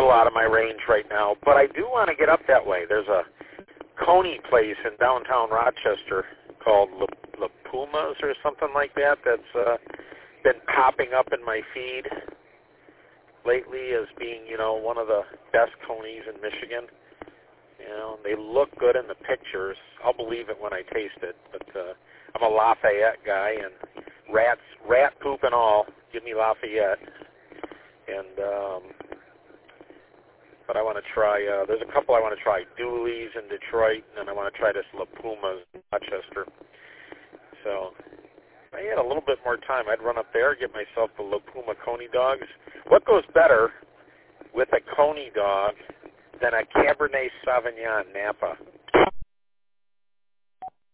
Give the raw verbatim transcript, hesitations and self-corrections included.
little out of my range right now, but I do want to get up that way. There's a Coney place in downtown Rochester called La, La Pumas or something like that that's uh, been popping up in my feed lately as being, you know, one of the best Conies in Michigan. You know, they look good in the pictures. I'll believe it when I taste it, but uh, I'm a Lafayette guy, and rats, rat poop and all, give me Lafayette. And um, but I want to try. Uh, there's a couple I want to try. Dooley's in Detroit, and I want to try this La Pumas in Rochester. So if I had a little bit more time, I'd run up there, get myself the La Puma Coney dogs. What goes better with a Coney dog than a Cabernet Sauvignon Napa?